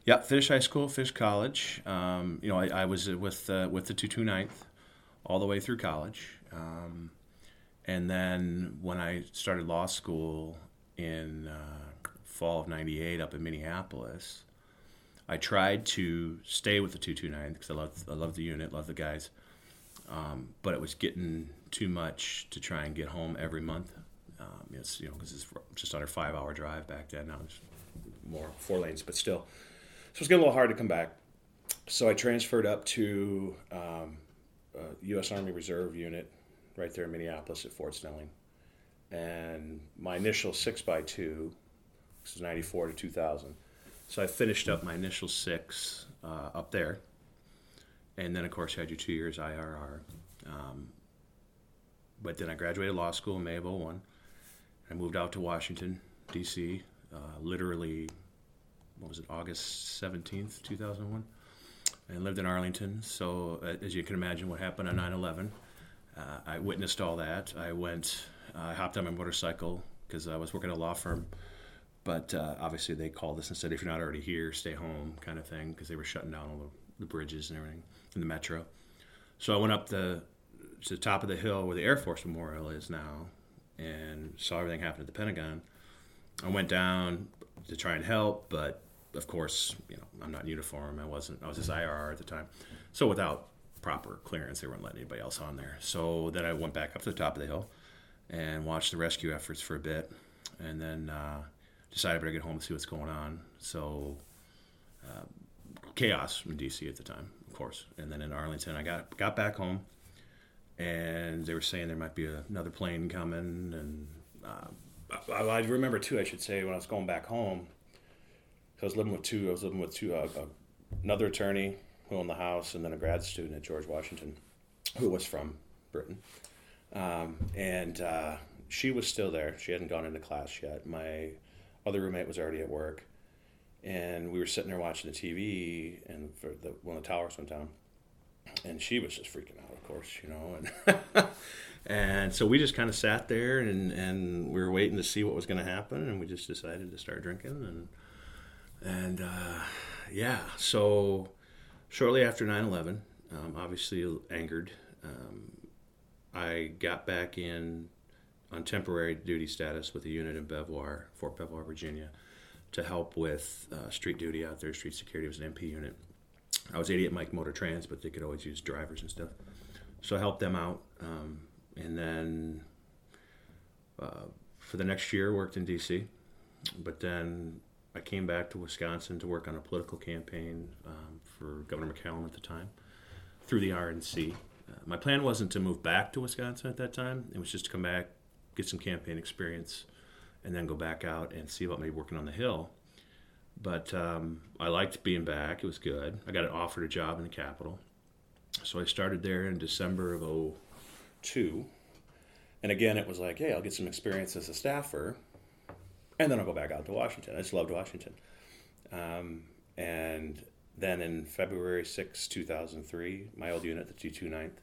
Yeah, finished high school, finished college. I was with the 229th all the way through college. And then when I started law school in fall of '98 up in Minneapolis, I tried to stay with the 229th because I loved the unit, loved the guys. But it was getting too much to try and get home every month. Because it's just under 5 hour drive back then. Now it's more 4 lanes, but still. So it's getting a little hard to come back. So I transferred up to U.S. Army Reserve unit right there in Minneapolis at Fort Snelling. And my initial 6x2, this was 94 to 2000. So I finished up my initial six up there. And then, of course, you had your 2 years IRR. Um, but then I graduated law school in May of '01. I moved out to Washington, D.C., literally, what was it, August 17th, 2001, and lived in Arlington. So, as you can imagine, what happened on 9/11, I witnessed all that. I hopped on my motorcycle because I was working at a law firm, but obviously they called us and said, if you're not already here, stay home, kind of thing, because they were shutting down all the bridges and everything in the metro. So I went up to the top of the hill where the Air Force Memorial is now and saw everything happen at the Pentagon. I went down to try and help, but of course, I'm not in uniform. I was just IRR at the time. So without proper clearance, they weren't letting anybody else on there. So then I went back up to the top of the hill and watched the rescue efforts for a bit, and then decided I better get home and see what's going on. So chaos in DC at the time, of course. And then in Arlington, I got back home, and they were saying there might be another plane coming. And I remember too, I should say, when I was going back home, I was living with two. Another attorney who owned the house, and then a grad student at George Washington, who was from Britain. And she was still there. She hadn't gone into class yet. My other roommate was already at work, and we were sitting there watching the TV, and when the towers went down, and she was just freaking out, of course, and and so we just kind of sat there, and we were waiting to see what was going to happen, and we just decided to start drinking, and yeah, so shortly after 9/11, obviously angered, I got back in on temporary duty status with a unit in Fort Belvoir, Virginia, to help with street duty out there, street security. It was an MP unit. I was 88 Mike Motor Trans, but they could always use drivers and stuff. So I helped them out. And then for the next year, worked in D.C. But then I came back to Wisconsin to work on a political campaign for Governor McCallum at the time through the RNC. My plan wasn't to move back to Wisconsin at that time. It was just to come back, get some campaign experience, and then go back out and see about maybe working on the Hill. But I liked being back. It was good. I got offered a job in the Capitol. So I started there in December of '02. And again, it was like, hey, I'll get some experience as a staffer, and then I'll go back out to Washington. I just loved Washington. And then in February 6, 2003, my old unit, the 229th,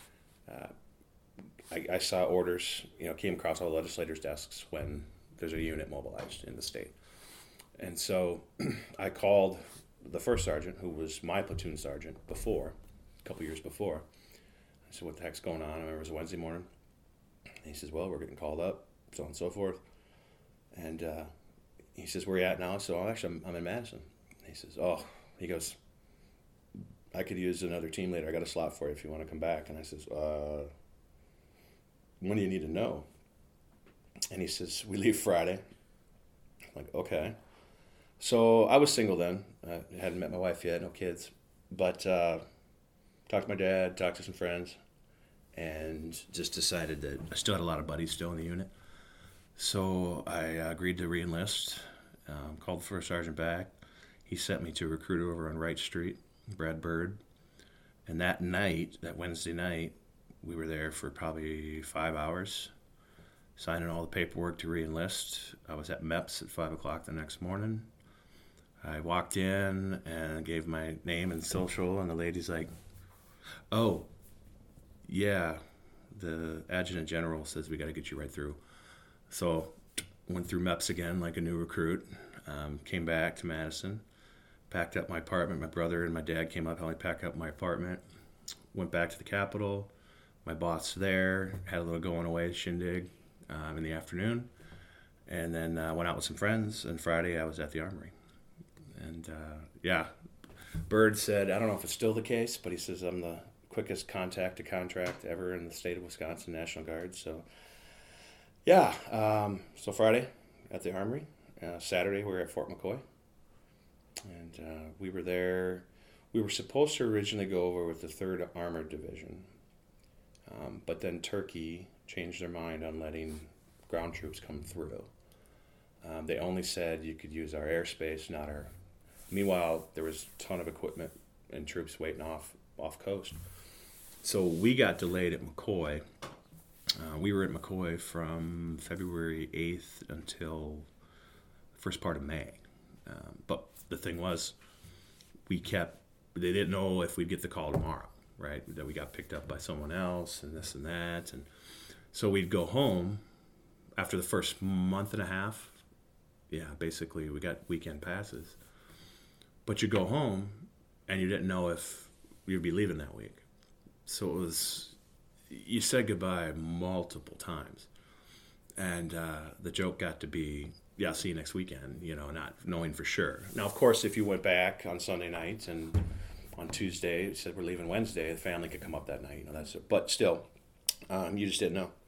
I saw orders, came across all the legislators' desks when there's a unit mobilized in the state. And so I called the first sergeant, who was my platoon sergeant a couple years before. I said, what the heck's going on? I remember it was a Wednesday morning. And he says, well, we're getting called up, so on and so forth. And he says, where are you at now? So actually, I'm in Madison. And he goes, I could use another team leader. I got a slot for you if you want to come back. And I says, when do you need to know? And he says, we leave Friday. I'm like, okay. So I was single then. I hadn't met my wife yet, no kids. But talked to my dad, talked to some friends, and just decided that I still had a lot of buddies still in the unit. So I agreed to re-enlist, called the first sergeant back. He sent me to a recruiter over on Wright Street, Brad Bird. And that Wednesday night, we were there for probably 5 hours, signing all the paperwork to re-enlist. I was at MEPS at 5 o'clock the next morning. I walked in and gave my name and social, and the lady's like, oh, yeah, the adjutant general says we got to get you right through. So went through MEPS again like a new recruit, came back to Madison, packed up my apartment. My brother and my dad came up, helped me pack up my apartment. Went back to the Capitol. My boss there had a little going away shindig in the afternoon, and then went out with some friends. And Friday I was at the Armory, and yeah, Bird said, I don't know if it's still the case, but he says I'm the quickest contact to contract ever in the state of Wisconsin, National Guard. So yeah, so Friday at the Armory, Saturday we were at Fort McCoy, and we were there. We were supposed to originally go over with the 3rd Armored Division, but then Turkey changed their mind on letting ground troops come through. They only said you could use our airspace, not our... Meanwhile, there was a ton of equipment and troops waiting off coast. So we got delayed at McCoy. We were at McCoy from February 8th until the first part of May. But the thing was, they didn't know if we'd get the call tomorrow, right? That we got picked up by someone else and this and that. And so we'd go home after the first month and a half. Yeah, basically we got weekend passes. But you go home and you didn't know if you'd be leaving that week. So it was, you said goodbye multiple times. And the joke got to be, yeah, I'll see you next weekend, not knowing for sure. Now, of course, if you went back on Sunday night and on Tuesday said we're leaving Wednesday, the family could come up that night, that's it. But still, you just didn't know.